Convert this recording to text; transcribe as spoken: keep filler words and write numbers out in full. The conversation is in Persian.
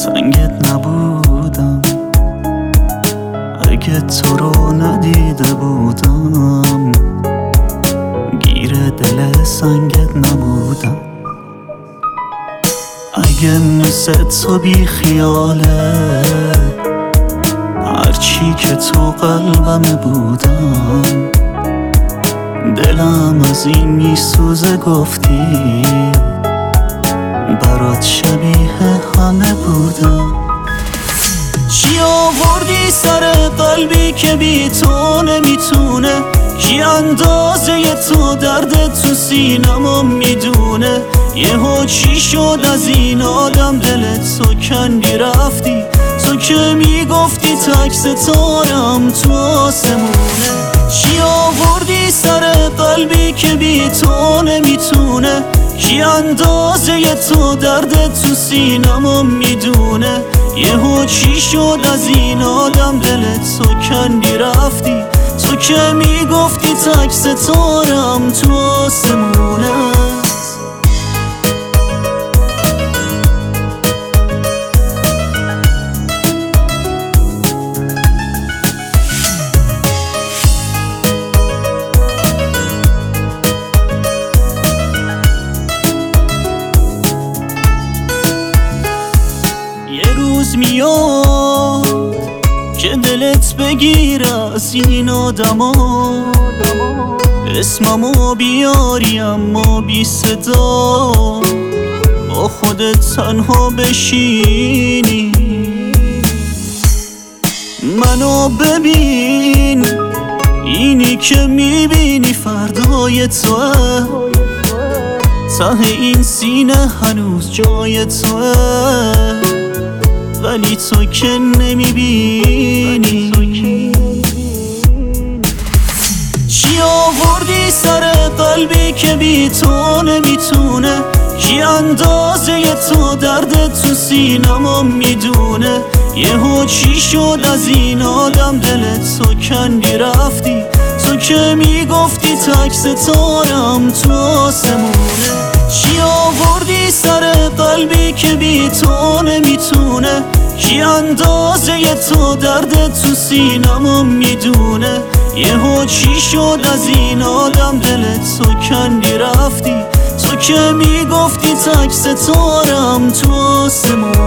تنگت نبودم اگه تو رو ندیده بودم، گیر دل سنگت نبودم. اگه مثل تو بی خیاله هرچی که تو قلبم بودم، دلم از این میسوزه گفتی برات شبیه همه بودم. چی آوردی سر قلبی که بی تو نمیتونه؟ کی اندازه تو درد تو سینمو میدونه؟ یهو چی شد از این آدم دلت تو کندی رفتی؟ تو که میگفتی تک ستارم تو آسمونه. چی آوردی سر قلبی که بی تو نمیتونه؟ کی اندازه تو درد تو سینمو میدونه؟ یهو چی شد از این آدم دلت تو کندی رفتی؟ تو که میگفتی تک ستارم تو آسمونه. یه روز میاد که دلت بگیر از این آدما، اسممو بیاری اما بی صدا، با خودت تنها بشینی. منو ببین، اینی که میبینی فردای توه، ته این سینه هنوز جای توه، ولی تو که نمیبینی. چی آوردی سر قلبی که بی تو نمیتونه؟ کی اندازه تو درد تو سینمو میدونه؟ یهو چی شد از این آدم دلت تو کندی رفتی؟ تو که میگفتی تک ستارم تو آسمونه. چی آوردی سر قلبی که بی تو نمیتونه؟ کی اندازه تو درد تو سینمو میدونه؟ یهو چی شد از این آدم دلت تو کندی رفتی؟ تو که میگفتی تک ستارم تو آسمونه.